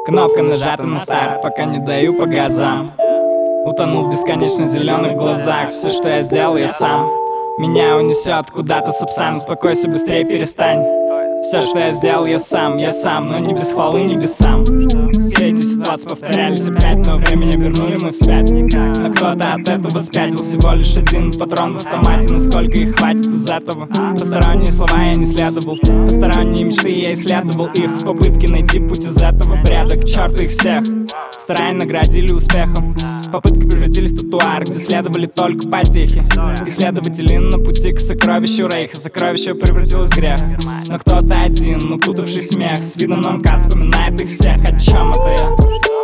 Кнопка нажата на старт, пока не даю по газам. Утонул в бесконечно зеленых глазах. Все, что я сделал, я сам. Меня унесет куда-то Сапсан. Успокойся, быстрее перестань. Все, что я сделал, я сам, но не без хвалы небесам. Все эти ситуации повторялись опять, но времени вернули мы вспять. Но кто-то от этого спятил. Всего лишь один патрон в автомате. Насколько их хватит из этого? Посторонние слова я не следовал. Посторонние мечты я исследовал их в попытке найти путь из этого бреда. К черту их всех. Старания наградили успехом. Попытки превратились в татуар, где следовали только потехи. Исследователи на пути к сокровищу Рейха. Сокровище превратилось в грех. Но кто-то один, укутавший смех, с видом на МКАД вспоминает их всех. О чем это я?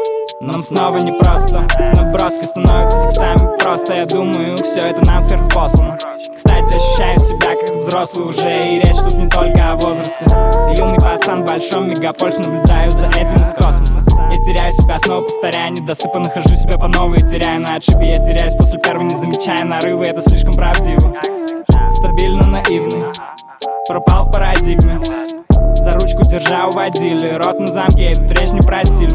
Нам снова непросто. Наброски становятся текстами просто. Я думаю, все это нам сверхпослано. Кстати, ощущаю себя как взрослый уже. И речь тут не только о возрасте. Юный пацан в большом мегаполисе. Наблюдаю за этим из космоса. Я теряю себя, снова повторяя недосыпа. Нахожу себя по новой, теряю на отшибе. Я теряюсь после первой, не замечая нарывы. Это слишком правдиво. Стабильно наивный, пропал в парадигме. За ручку держа уводили. Рот на замке, тут речь не про стиль.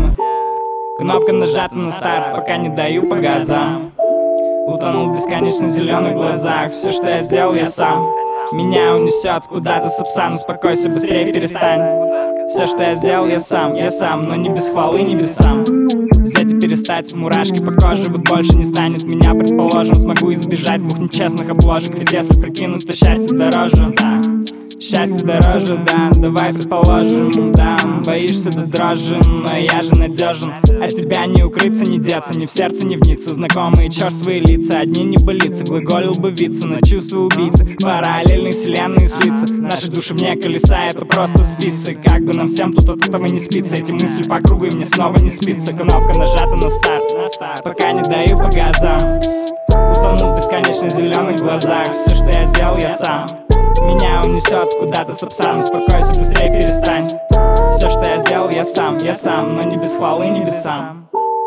Кнопка нажата на старт, пока не даю по газам. Утонул в бесконечно зеленых глазах. Все, что я сделал, я сам. Меня унесет куда-то Сапсан. Успокойся, быстрее перестань. Все, что я сделал, я сам, но не без хвалы небесам. Взять и перестать, мурашки по коже. Вот больше не станет меня, предположим. Смогу избежать двух нечестных обложек. Ведь если прикинуть, то счастье дороже, да. Счастье дороже, да, давай предположим, да. Боишься до дрожи, но я же надежен. От тебя не укрыться, не деться, ни в сердце, ни в нице. Знакомые черствые лица, одни небылицы. Глаголил бы вица на чувства убийцы. Параллельные вселенные слиться. Наши души вне колеса, это просто спицы. Как бы нам всем тут от этого не спится. Эти мысли по кругу, и мне снова не спится. Кнопка нажата на старт, пока не даю по газам. Утонул в бесконечно зеленых глазах. Все, что я сделал, я сам. Меня унесет куда-то Сапсан. Успокойся, быстрее перестань. Все, что я сделал, я сам, но не без хвалы небесам.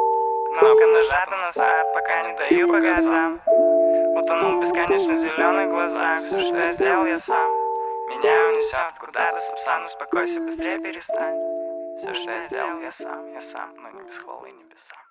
Кнопка нажата на старт, пока не даю по газам. Утонул в бесконечно зеленых глазах. Все, что я сделал, я сам. Меня унесет куда-то Сапсан. Успокойся, быстрее перестань. Все, что я сделал, я сам, но не без хвалы небесам.